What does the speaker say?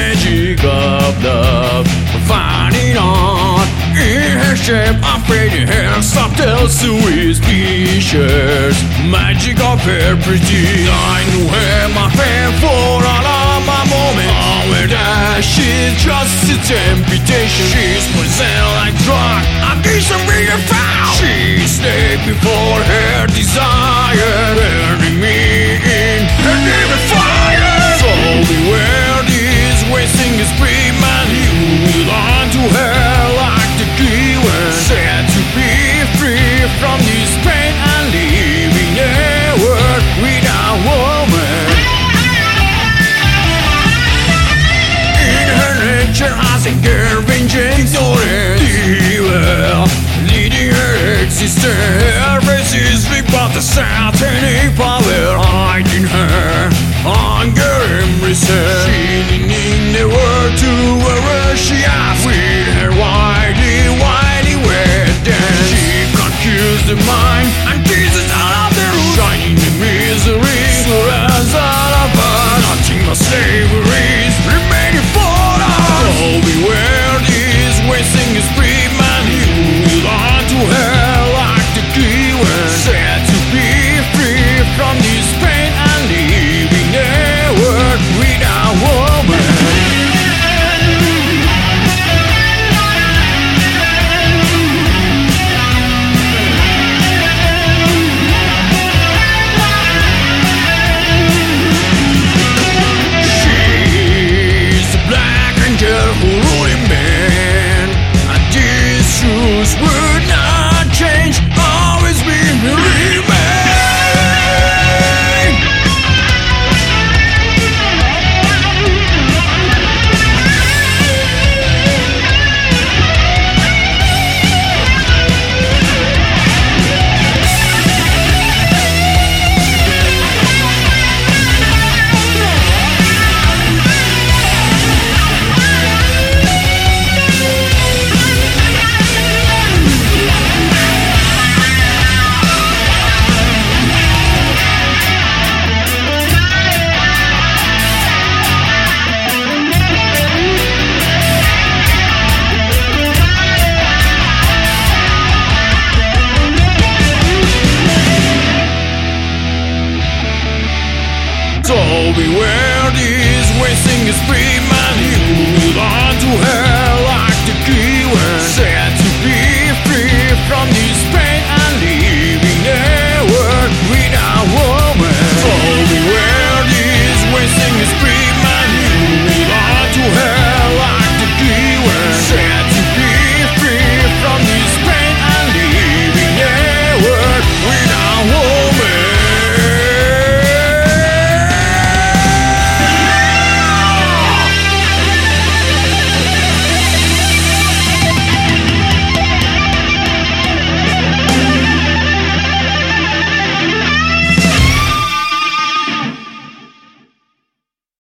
magic of love, finding out in her shape, I'm fading her subtle suspicious. Magic of her pretty, I knew her, my fan for all of my moments. Oh, with that, she's just a temptation. She's possessed like drug, I wish I'm being found. She stayed before her desire, burning me in her demon fire. So beware this wasting is free man, you belong to her like the giver. Said to be free from this pain and living a world without woman. In her nature as a girl vengeance or evil, leading her existence. Her face is big but the satanic